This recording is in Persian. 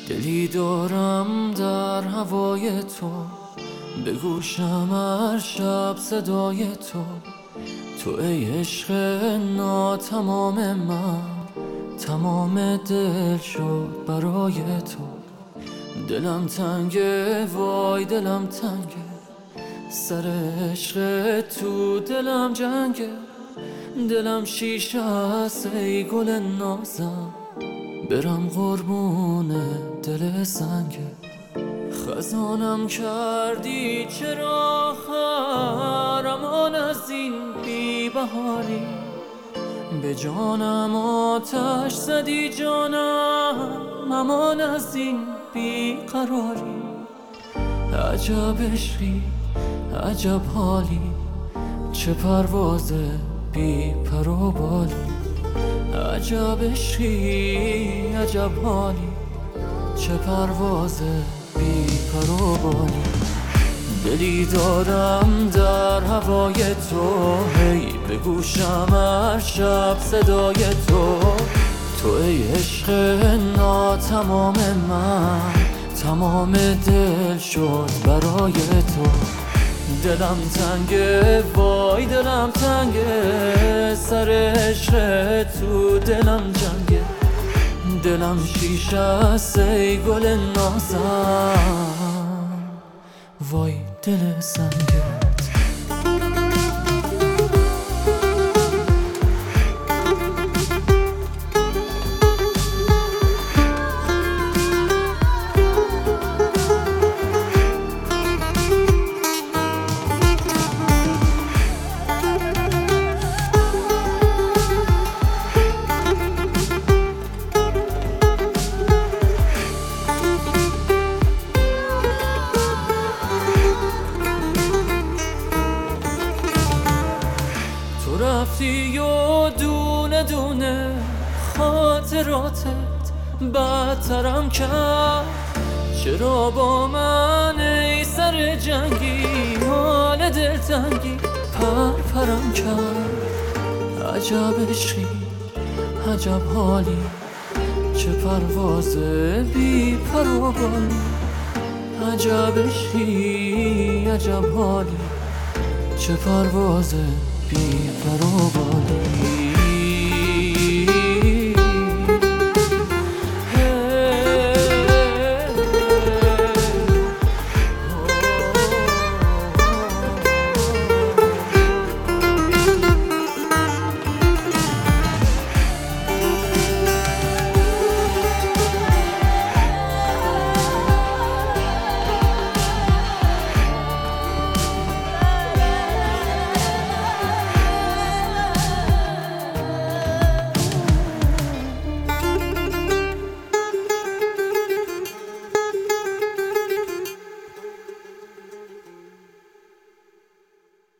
دلی دارم در هوای تو، به گوشم هر شب صدای تو. تو ای عشق ناتمام من، تمام دل شد برای تو. دلم تنگه وای دلم تنگه، سر عشق تو دلم جنگه. دلم شیشه است ای گل نازم، برم قربون دل سنگه. خزانم کردی چرا خرمان از این بی بهاری، به جانم آتش زدی جانم امان از این بی قراری. عجب عشقی عجب حالی، چه پرواز بی پر و بالی. عجب عشقی عجب حالی، چه پرواز بی پر و بالی. دلی دارم در هوای تو، هی به گوشم هر شب صدای تو. تو ای عشق ناتمام من، تمام دل شد برای تو. دلم تنگه وای دلم تنگه، سر عشق تو دلم جنگه. دلم شیشه است ای گل نازم، وای دل سنگت. رفتی و دونه دونه خاطراتت بدترم کرد. چرا با من ای سر جنگی، حال دلتنگی پرپرم کرد. عجب عشقی عجب حالی، چه پرواز بی پر و بالی. عجب عشقی عجب حالی، چه پرواز بی پر و بالی.